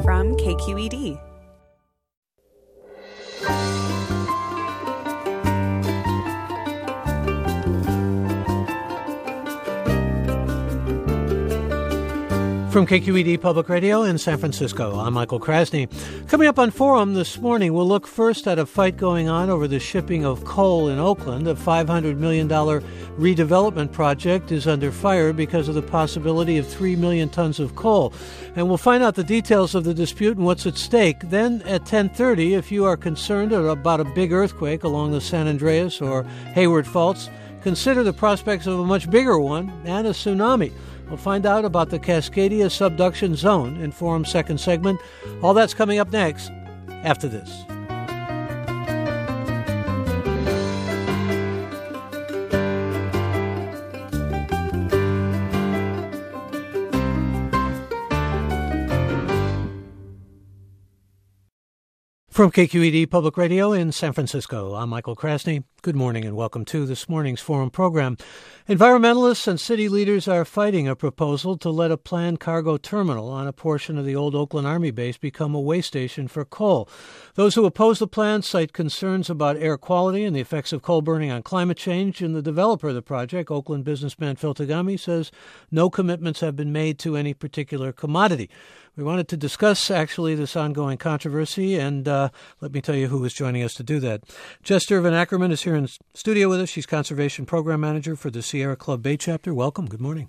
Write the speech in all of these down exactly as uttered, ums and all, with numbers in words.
from K Q E D. From K Q E D Public Radio in San Francisco, I'm Michael Krasny. Coming up on Forum this morning, we'll look first at a fight going on over the shipping of coal in Oakland. A five hundred million dollars redevelopment project is under fire because of the possibility of three million tons of coal. And we'll find out the details of the dispute and what's at stake. Then at ten thirty, if you are concerned about a big earthquake along the San Andreas or Hayward Faults, consider the prospects of a much bigger one and a tsunami. We'll find out about the Cascadia subduction zone in Forum's second segment. All that's coming up next after this. From K Q E D Public Radio in San Francisco, I'm Michael Krasny. Good morning and welcome to this morning's Forum program. Environmentalists and city leaders are fighting a proposal to let a planned cargo terminal on a portion of the old Oakland Army base become a way station for coal. Those who oppose the plan cite concerns about air quality and the effects of coal burning on climate change, and the developer of the project, Oakland businessman Phil Tagami, says no commitments have been made to any particular commodity. We wanted to discuss, actually, this ongoing controversy, and uh, let me tell you who is joining us to do that. Jess Van Ackerman is here in studio with us. She's Conservation Program Manager for the Sierra Club Bay Chapter. Welcome. Good morning.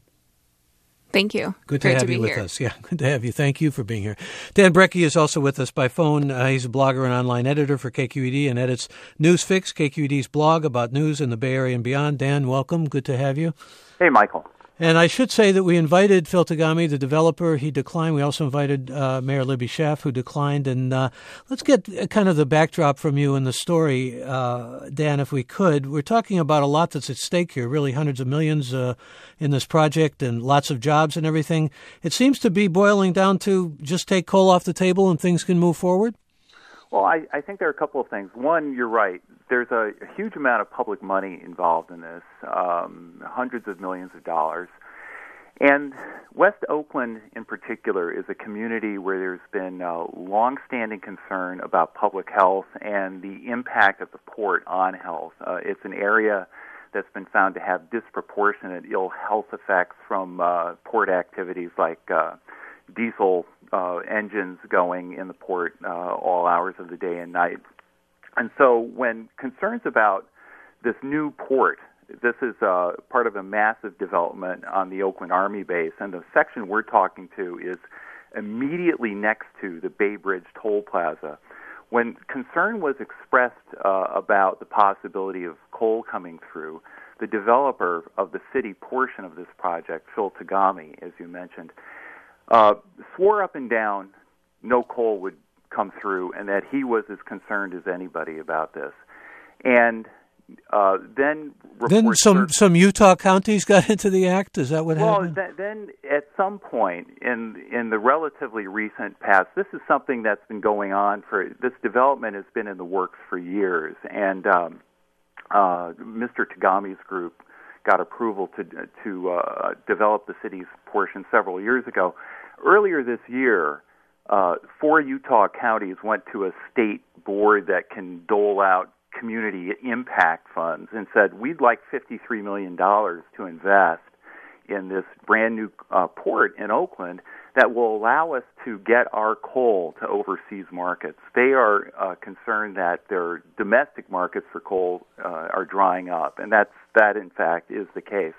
Thank you. Good to Great have to you be with here. us. Yeah, good to have you. Thank you for being here. Dan Brekke is also with us by phone. Uh, he's a blogger and online editor for K Q E D and edits Newsfix, K Q E D's blog about news in the Bay Area and beyond. Dan, welcome. Good to have you. Hey, Michael. And I should say that we invited Phil Tagami, the developer. He declined. We also invited uh, Mayor Libby Schaaf, who declined. And uh, let's get kind of the backdrop from you in the story, uh, Dan, if we could. We're talking about a lot that's at stake here, really hundreds of millions uh, in this project and lots of jobs and everything. It seems to be boiling down to just take coal off the table and things can move forward. Well, I, I think there are a couple of things. One, you're right. There's a, a huge amount of public money involved in this, um, hundreds of millions of dollars. And West Oakland, in particular, is a community where there's been a long-standing concern about public health and the impact of the port on health. Uh, it's an area that's been found to have disproportionate ill health effects from uh, port activities like uh, diesel uh, engines going in the port uh, all hours of the day and night. And so when concerns about this new port, this is uh, part of a massive development on the Oakland Army base, and the section we're talking to is immediately next to the Bay Bridge Toll Plaza. When concern was expressed uh, about the possibility of coal coming through, the developer of the city portion of this project, Phil Tagami, as you mentioned, uh, swore up and down no coal would come through and that he was as concerned as anybody about this. And uh, then then some, sur- some Utah counties got into the act? Is that what well, happened? Well, th- then at some point in in the relatively recent past, this is something that's been going on for, this development has been in the works for years, and um, uh, Mister Tagami's group got approval to to uh, develop the city's portion several years ago. Earlier this year, uh, four Utah counties went to a state board that can dole out community impact funds and said, we'd like fifty-three million dollars to invest in this brand new uh, port in Oakland that will allow us to get our coal to overseas markets. They are uh, concerned that their domestic markets for coal uh, are drying up, and that's that, in fact, is the case.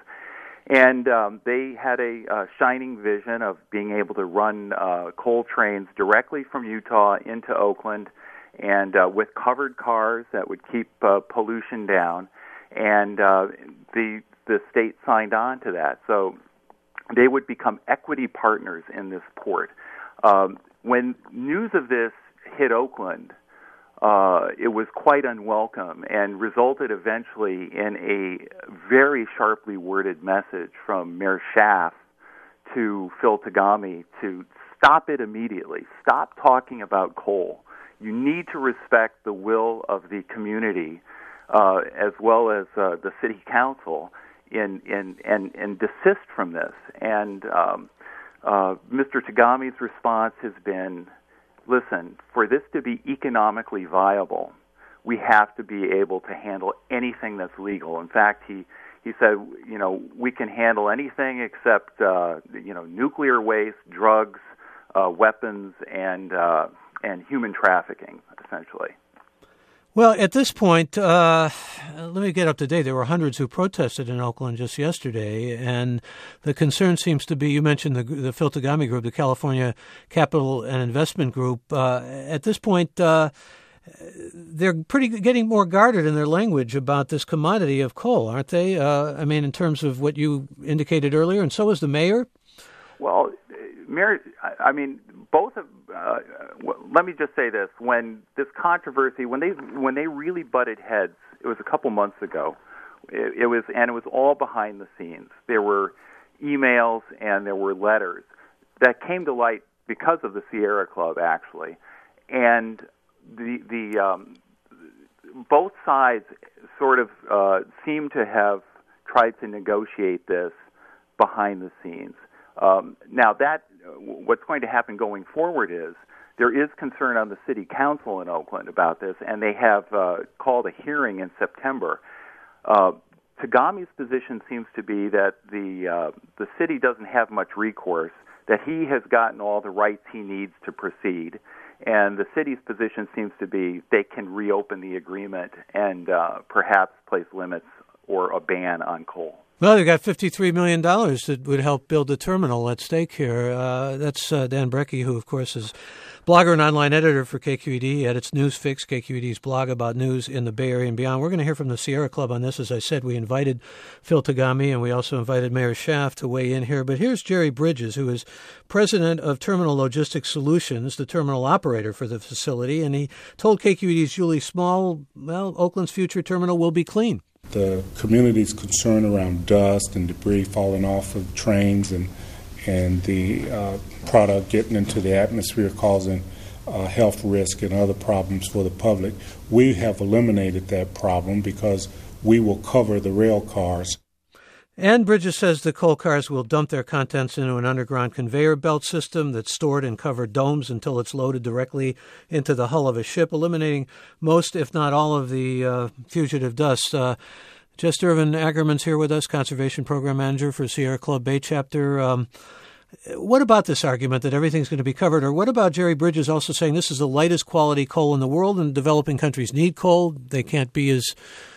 And um, they had a uh, shining vision of being able to run uh, coal trains directly from Utah into Oakland, and uh, with covered cars that would keep uh, pollution down, and uh, the the state signed on to that. So they would become equity partners in this port. Um, when news of this hit Oakland, uh, it was quite unwelcome and resulted eventually in a very sharply worded message from Mayor Schaaf to Phil Tagami to stop it immediately. Stop talking about coal. You need to respect the will of the community uh, as well as uh, the city council in, in and, and desist from this. And um, uh, Mister Tagami's response has been listen, for this to be economically viable, we have to be able to handle anything that's legal. In fact, he, he said, you know, we can handle anything except, uh, you know, nuclear waste, drugs, uh, weapons, and uh, and human trafficking, essentially. Well, at this point, uh, let me get up to date. There were hundreds who protested in Oakland just yesterday, and the concern seems to be, you mentioned the, the Phil Tagami Group, the California Capital and Investment Group. Uh, at this point, uh, they're pretty getting more guarded in their language about this commodity of coal, aren't they? Uh, I mean, in terms of what you indicated earlier, and so is the mayor. Well, Mayor, I mean, both of. Uh, let me just say this: when this controversy, when they when they really butted heads, it was a couple months ago. It, it was, and it was all behind the scenes. There were emails and there were letters that came to light because of the Sierra Club, actually, and the the um, both sides sort of uh, seem to have tried to negotiate this behind the scenes. Um, now, that what's going to happen going forward is there is concern on the city council in Oakland about this, and they have uh, called a hearing in September. Uh, Tagami's position seems to be that the uh, the city doesn't have much recourse, that he has gotten all the rights he needs to proceed, and the city's position seems to be they can reopen the agreement and uh, perhaps place limits or a ban on coal. Well, they've got fifty-three million dollars that would help build the terminal at stake here. Uh, that's uh, Dan Brekke, who, of course, is blogger and online editor for K Q E D, edits Newsfix, K Q E D's blog about news in the Bay Area and beyond. We're going to hear from the Sierra Club on this. As I said, we invited Phil Tagami, and we also invited Mayor Schaaf to weigh in here. But here's Jerry Bridges, who is president of Terminal Logistics Solutions, the terminal operator for the facility, and he told K Q E D's Julie Small, well, Oakland's future terminal will be clean. The community's concern around dust and debris falling off of trains and and the uh, product getting into the atmosphere causing uh, health risk and other problems for the public. We have eliminated that problem because we will cover the rail cars. And Bridges says the coal cars will dump their contents into an underground conveyor belt system that's stored in covered domes until it's loaded directly into the hull of a ship, eliminating most, if not all, of the uh, fugitive dust. Uh, Jess Irvin Ackerman's here with us, Conservation Program Manager for Sierra Club Bay Chapter. Um, what about this argument that everything's going to be covered? Or what about Jerry Bridges also saying this is the lightest quality coal in the world and developing countries need coal? They can't be as,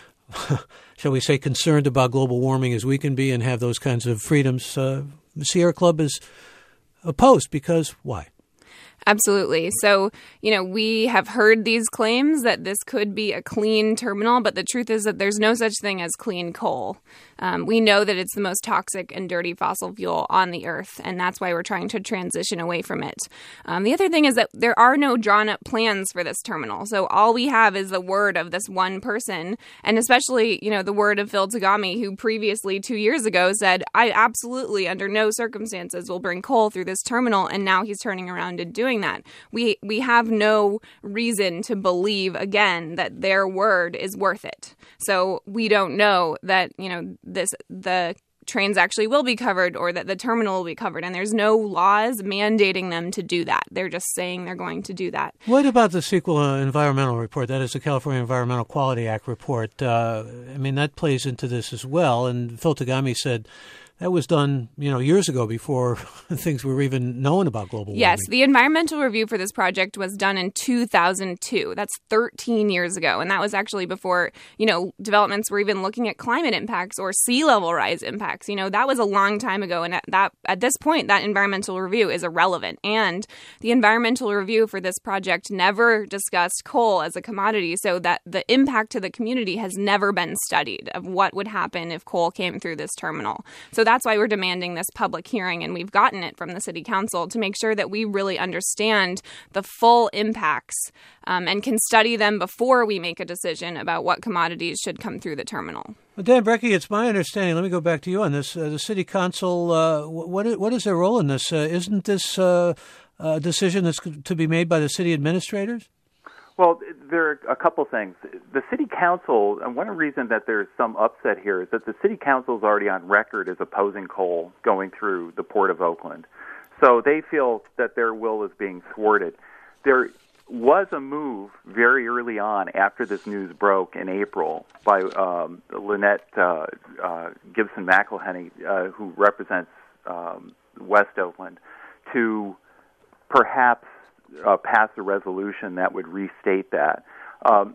shall we say, concerned about global warming as we can be and have those kinds of freedoms. Uh, the Sierra Club is opposed because why? Absolutely. So, you know, we have heard these claims that this could be a clean terminal, but the truth is that there's no such thing as clean coal. Um, we know that it's the most toxic and dirty fossil fuel on the earth, and that's why we're trying to transition away from it. Um, the other thing is that there are no drawn-up plans for this terminal. So all we have is the word of this one person, and especially, you know, the word of Phil Tagami, who previously, two years ago, said, I absolutely, under no circumstances, will bring coal through this terminal, and now he's turning around and doing that. We we have no reason to believe, again, that their word is worth it. So we don't know that, you know, this the trains actually will be covered or that the terminal will be covered. And there's no laws mandating them to do that. They're just saying they're going to do that. What about the CEQA environmental report? That is the California Environmental Quality Act report. Uh, I mean, that plays into this as well. And Phil Tagami said that was done, you know, years ago before things were even known about global warming. Yes, the environmental review for this project was done in two thousand two. That's thirteen years ago. And that was actually before, you know, developments were even looking at climate impacts or sea level rise impacts. You know, that was a long time ago. And at, that, at this point, that environmental review is irrelevant. And the environmental review for this project never discussed coal as a commodity, so that the impact to the community has never been studied of what would happen if coal came through this terminal. So that's why we're demanding this public hearing, and we've gotten it from the city council to make sure that we really understand the full impacts um, and can study them before we make a decision about what commodities should come through the terminal. Well, Dan Brekke, it's my understanding, let me go back to you on this, uh, the city council, uh, what, is, what is their role in this? Uh, isn't this uh, a decision that's to be made by the city administrators? Well, there are a couple things. The city council, and one reason that there's some upset here is that the city council is already on record as opposing coal going through the Port of Oakland. So they feel that their will is being thwarted. there was a move very early on after this news broke in April by um, Lynette uh, uh, Gibson McElhenney, uh, who represents um, West Oakland, to perhaps uh, pass a resolution that would restate that. Um,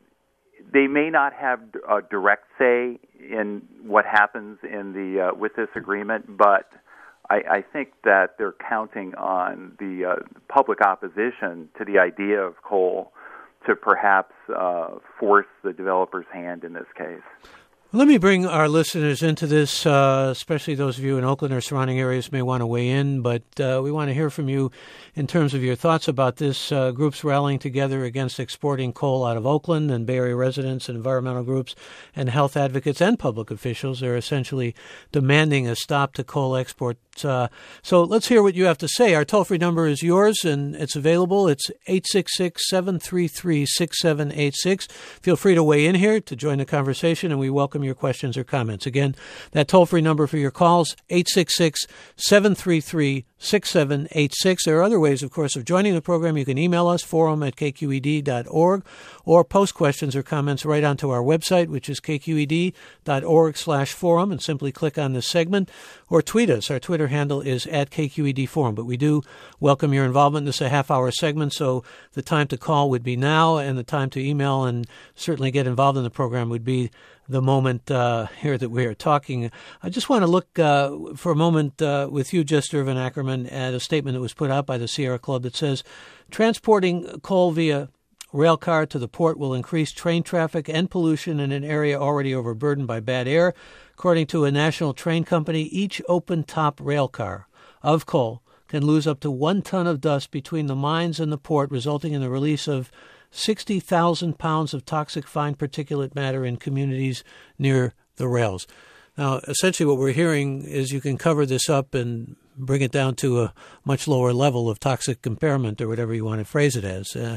they may not have a direct say in what happens in the uh, with this agreement, but I, I think that they're counting on the uh, public opposition to the idea of coal to perhaps uh, force the developer's hand in this case. Let me bring our listeners into this, uh, especially those of you in Oakland or surrounding areas may want to weigh in, but uh, we want to hear from you in terms of your thoughts about this. Uh, groups rallying together against exporting coal out of Oakland, and Bay Area residents and environmental groups and health advocates and public officials are essentially demanding a stop to coal exports. Uh, so let's hear what you have to say. Our toll-free number is yours, and it's available. It's eight six six, seven three three, six seven eight six. Feel free to weigh in here to join the conversation, and we welcome your questions or comments. Again, that toll-free number for your calls, eight six six, seven three three, six seven eight six. There are other ways, of course, of joining the program. You can email us, forum at k q e d dot org, or post questions or comments right onto our website, which is k q e d dot org slash forum, and simply click on this segment, or tweet us. Our Twitter handle is at K Q E D Forum. But we do welcome your involvement. This is a half-hour segment, so the time to call would be now, and the time to email and certainly get involved in the program would be the moment uh, here that we are talking. I just want to look uh, for a moment uh, with you, Jester Van Ackerman, at a statement that was put out by the Sierra Club that says, transporting coal via rail car to the port will increase train traffic and pollution in an area already overburdened by bad air. According to a national train company, each open-top rail car of coal can lose up to one ton of dust between the mines and the port, resulting in the release of sixty thousand pounds of toxic fine particulate matter in communities near the rails. Now, essentially what we're hearing is you can cover this up and bring it down to a much lower level of toxic impairment, or whatever you want to phrase it as. Uh,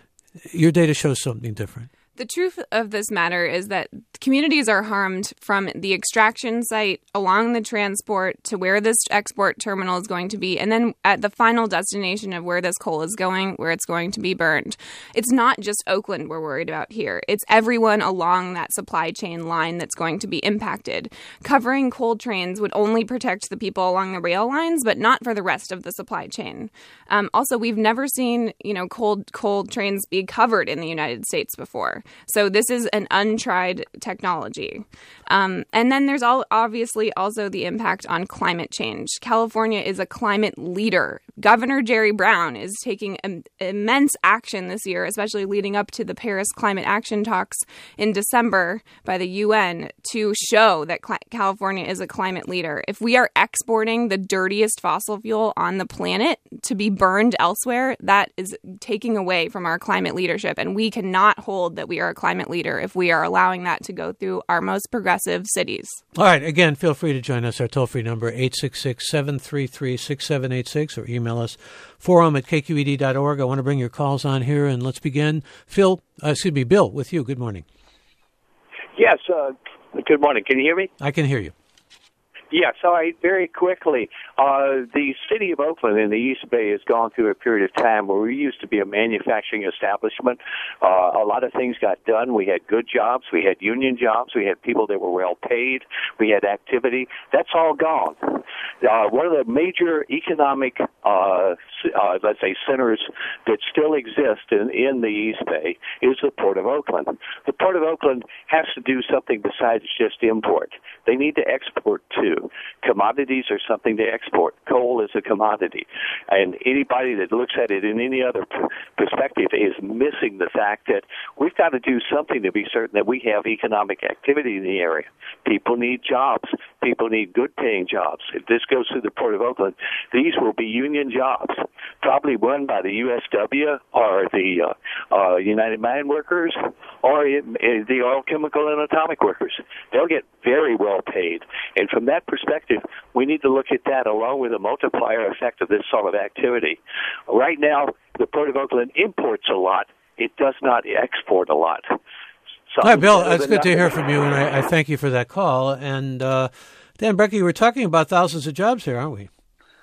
your data shows something different. The truth of this matter is that communities are harmed from the extraction site along the transport to where this export terminal is going to be, and then at the final destination of where this coal is going, where it's going to be burned. It's not just Oakland we're worried about here. It's everyone along that supply chain line that's going to be impacted. Covering coal trains would only protect the people along the rail lines, but not for the rest of the supply chain. Um, also, we've never seen, you know, coal, coal trains be covered in the United States before. So this is an untried technology. Um, and then there's all, obviously also the impact on climate change. California is a climate leader. Governor Jerry Brown is taking um, immense action this year, especially leading up to the Paris Climate Action Talks in December by the U N, to show that cl- California is a climate leader. If we are exporting the dirtiest fossil fuel on the planet to be burned elsewhere, that is taking away from our climate leadership. And we cannot hold that we are a climate leader if we are allowing that to go through our most progressive cities. All right. Again, feel free to join us. Our toll-free number, eight six six, seven three three, six seven eight six, or email us, forum at k q e d dot org. I want to bring your calls on here, and let's begin. Phil, uh, excuse me, Bill, with you. Good morning. Yes, uh, good morning. Can you hear me? I can hear you. Yes, all right, very quickly. Uh, the city of Oakland in the East Bay has gone through a period of time where we used to be a manufacturing establishment. Uh, a lot of things got done. We had good jobs. We had union jobs. We had people that were well paid. We had activity. That's all gone. Uh, one of the major economic, uh, uh, let's say, centers that still exist in, in the East Bay is the Port of Oakland. The Port of Oakland has to do something besides just import. They need to export, too. Commodities are something to export. Coal is a commodity. And anybody that looks at it in any other perspective is missing the fact that we've got to do something to be certain that we have economic activity in the area. People need jobs. People need good-paying jobs. If this goes through the Port of Oakland, these will be union jobs, probably run by the U S W or the uh, uh, United Mine Workers or it, it, the oil, chemical, and atomic workers. They'll get very well paid. And from that perspective, we need to look at that along with the multiplier effect of this sort of activity. Right now, the Port of Oakland imports a lot. It does not export a lot. Hi, Bill. It's good nothing. to hear from you, and I, I thank you for that call. And uh, Dan Brekke, we're talking about thousands of jobs here, aren't we?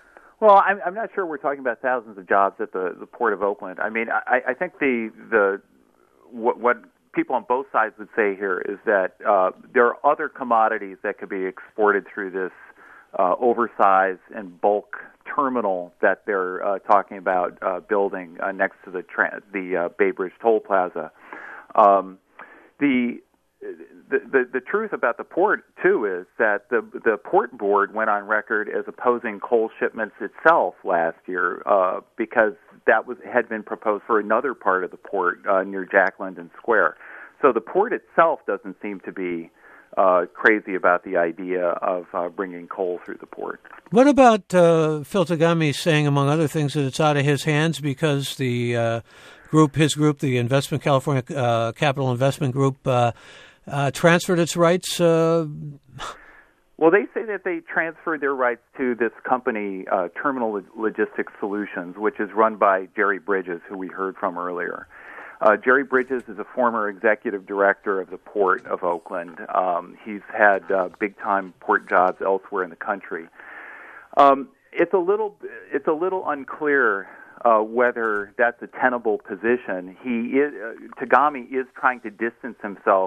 Well, I'm, I'm not sure we're talking about thousands of jobs at the, the Port of Oakland. I mean, I, I think the the what, what people on both sides would say here is that uh, there are other commodities that could be exported through this uh, oversized and bulk terminal that they're uh, talking about uh, building uh, next to the tra- the uh, Bay Bridge Toll Plaza. Um, the The, the the truth about the port too is that the the port board went on record as opposing coal shipments itself last year uh, because that was had been proposed for another part of the port uh, near Jack London Square. So the port itself doesn't seem to be uh, crazy about the idea of uh, bringing coal through the port. What about uh, Phil Tagami saying, among other things, that it's out of his hands because the uh, group, his group, the Investment California uh, Capital Investment Group, uh, Uh, transferred its rights? Uh... Well, they say that they transferred their rights to this company, uh, Terminal Logistics Solutions, which is run by Jerry Bridges, who we heard from earlier. Uh, Jerry Bridges is a former executive director of the Port of Oakland. Um, he's had uh, big-time port jobs elsewhere in the country. Um, it's a little, it's a little unclear Uh, whether that's a tenable position. He is, uh, Tagami is trying to distance himself.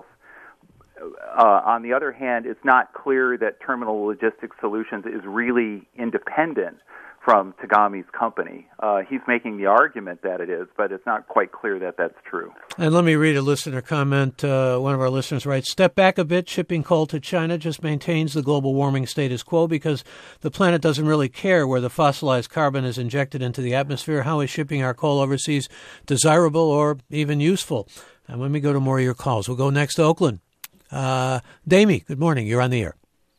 Uh, on the other hand, it's not clear that Terminal Logistics Solutions is really independent from Tagami's company. Uh, he's making the argument that it is, but it's not quite clear that that's true. And let me read a listener comment. Uh, one of our listeners writes, "Step back a bit. Shipping coal to China just maintains the global warming status quo because the planet doesn't really care where the fossilized carbon is injected into the atmosphere. How is shipping our coal overseas desirable or even useful?" And let me go to more of your calls. We'll go next to Oakland. Uh, Damie, good morning. You're on the air.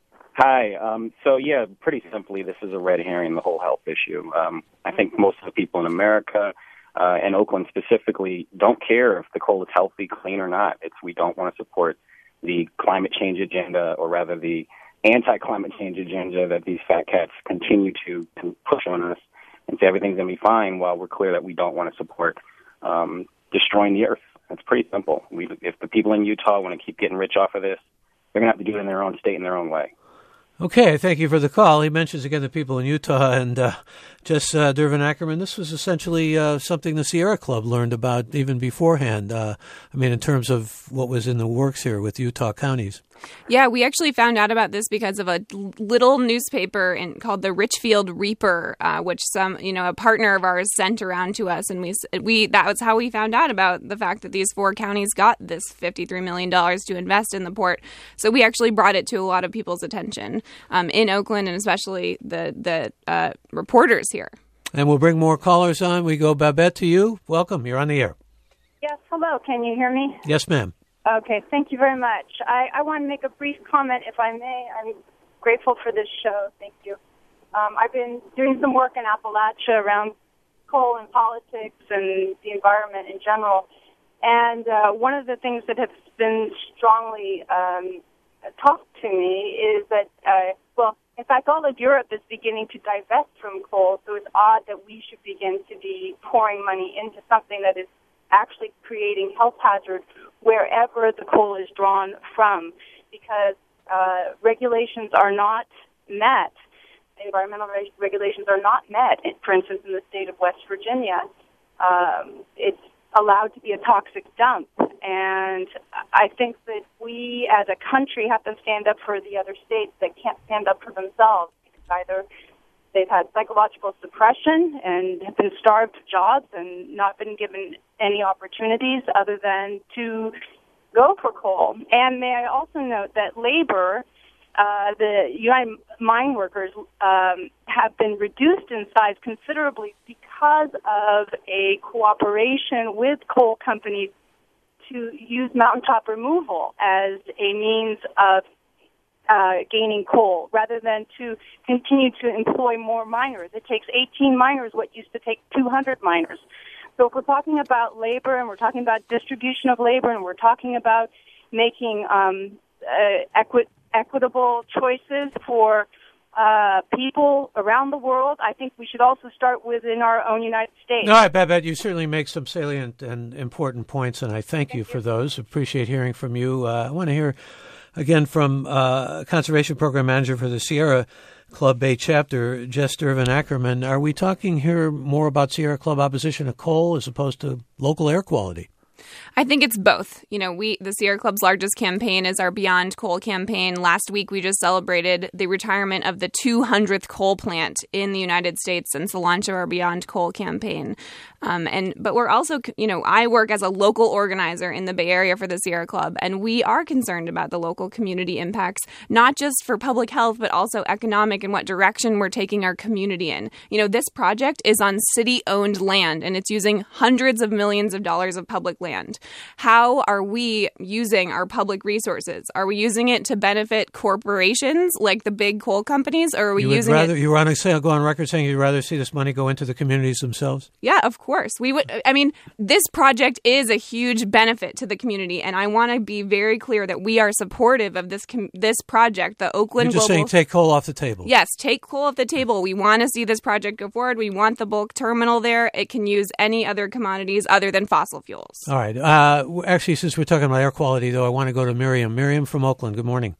Hi. Um, so, yeah, pretty simply, this is a red herring, the whole health issue. Um, I think most of the people in America uh, and Oakland specifically don't care if the coal is healthy, clean, or not. It's we don't want to support the climate change agenda, or rather the anti-climate change agenda that these fat cats continue to, to push on us and say everything's going to be fine while we're clear that we don't want to support um, destroying the earth. It's pretty simple. We, if the people in Utah want to keep getting rich off of this, they're going to have to do it in their own state, in their own way. Okay, thank you for the call. He mentions again the people in Utah, and uh, just uh, Dervin Ackerman, this was essentially uh, something the Sierra Club learned about even beforehand. Uh, I mean, in terms of what was in the works here with Utah counties. Yeah, we actually found out about this because of a little newspaper in, called the Richfield Reaper, uh, which some, you know, a partner of ours sent around to us, and we we that was how we found out about the fact that these four counties got this fifty-three million dollars to invest in the port. So we actually brought it to a lot of people's attention um, in Oakland, and especially the the uh, reporters here. And we'll bring more callers on. We go Babette to you. Welcome. You're on the air. Yes. Hello. Can you hear me? Yes, ma'am. Okay, thank you very much. I, I want to make a brief comment, if I may. I'm grateful for this show. Thank you. Um, I've been doing some work in Appalachia around coal and politics and the environment in general. And uh, one of the things that has been strongly um, talked to me is that, uh, well, in fact, all of Europe is beginning to divest from coal, so it's odd that we should begin to be pouring money into something that is actually creating health hazards wherever the coal is drawn from, because uh, regulations are not met, environmental reg- regulations are not met. For instance, in the state of West Virginia, um, it's allowed to be a toxic dump, and I think that we as a country have to stand up for the other states that can't stand up for themselves, because either they've had psychological suppression and have been starved of jobs and not been given any opportunities other than to go for coal. And may I also note that labor, uh, the United Mine Workers, um, have been reduced in size considerably because of a cooperation with coal companies to use mountaintop removal as a means of Uh, gaining coal, rather than to continue to employ more miners. It takes eighteen miners what used to take two hundred miners. So if we're talking about labor, and we're talking about distribution of labor, and we're talking about making um, uh, equi- equitable choices for uh, people around the world, I think we should also start within our own United States. All right, Babette, you certainly make some salient and important points, and I thank, thank you, you for those. Appreciate hearing from you. Uh, I want to hear again from uh, Conservation Program Manager for the Sierra Club Bay chapter, Jess Durbin Ackerman. Are we talking here more about Sierra Club opposition to coal as opposed to local air quality? I think it's both. You know, we the Sierra Club's largest campaign is our Beyond Coal campaign. Last week, we just celebrated the retirement of the two hundredth coal plant in the United States since the launch of our Beyond Coal campaign. Um, and but we're also, you know, I work as a local organizer in the Bay Area for the Sierra Club, and we are concerned about the local community impacts, not just for public health, but also economic and what direction we're taking our community in. You know, this project is on city-owned land, and it's using hundreds of millions of dollars of public land. How are we using our public resources? Are we using it to benefit corporations like the big coal companies, or are we you would using rather, it? You want to say, go on record saying you'd rather see this money go into the communities themselves? Yeah, of course. We would. I mean, this project is a huge benefit to the community, and I want to be very clear that we are supportive of this com- this project. The Oakland You're just Global. saying take coal off the table. Yes, take coal off the table. We want to see this project go forward. We want the bulk terminal there. It can use any other commodities other than fossil fuels. All right. Uh, actually, since we're talking about air quality, though, I want to go to Miriam. Miriam from Oakland. Good morning.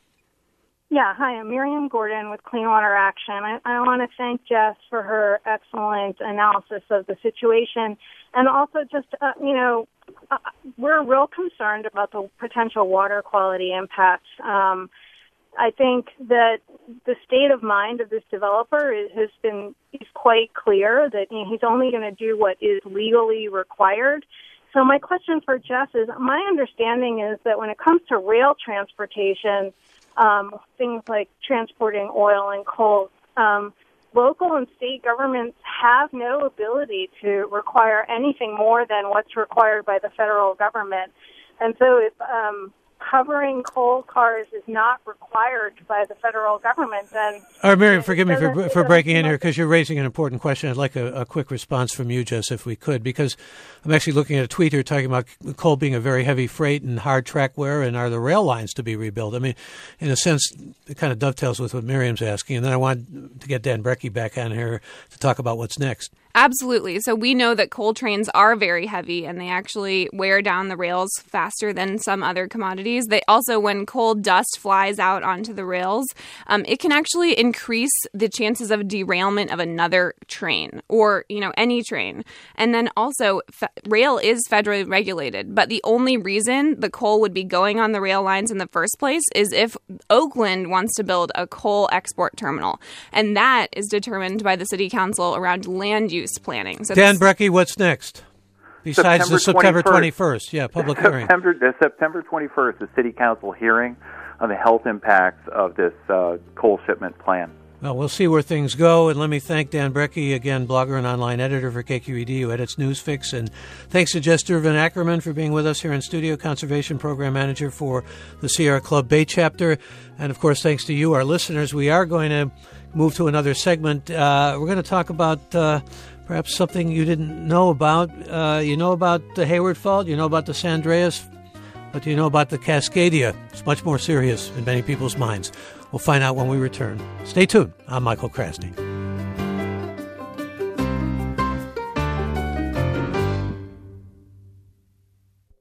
Yeah, hi, I'm Miriam Gordon with Clean Water Action. I, I want to thank Jess for her excellent analysis of the situation. And also just, uh, you know, uh, we're real concerned about the potential water quality impacts. Um, I think that the state of mind of this developer is, has been is quite clear that, you know, he's only going to do what is legally required. So my question for Jess is, my understanding is that when it comes to rail transportation, um, things like transporting oil and coal, um, local and state governments have no ability to require anything more than what's required by the federal government. And so if um, covering coal cars is not required by the federal government, then... All right, Miriam, forgive me for, for breaking in here because you're raising an important question. I'd like a, a quick response from you, Jess, if we could, because I'm actually looking at a tweet here talking about coal being a very heavy freight and hard track wear, and are the rail lines to be rebuilt? I mean, in a sense, it kind of dovetails with what Miriam's asking, and then I want to get Dan Brecky back on here to talk about what's next. Absolutely. So we know that coal trains are very heavy and they actually wear down the rails faster than some other commodities. They also, when coal dust flies out onto the rails, um, it can actually increase the chances of derailment of another train or, you know, any train. And then also fe- rail is federally regulated, but the only reason the coal would be going on the rail lines in the first place is if Oakland wants to build a coal export terminal. And that is determined by the city council around land use planning. So Dan Brecky, what's next? Besides September the September twenty-first. twenty-first, yeah, public hearing. September, the September twenty-first, the City Council hearing on the health impacts of this uh, coal shipment plan. Well, we'll see where things go, and let me thank Dan Brecky, again, blogger and online editor for K Q E D, who edits Newsfix, and thanks to Jess Durbin Ackerman for being with us here in studio, Conservation Program Manager for the Sierra Club Bay Chapter, and of course, thanks to you, our listeners. We are going to move to another segment. Uh, we're going to talk about uh, perhaps something you didn't know about. Uh, you know about the Hayward Fault, you know about the San Andreas, but you know about the Cascadia. It's much more serious in many people's minds. We'll find out when we return. Stay tuned. I'm Michael Krasny.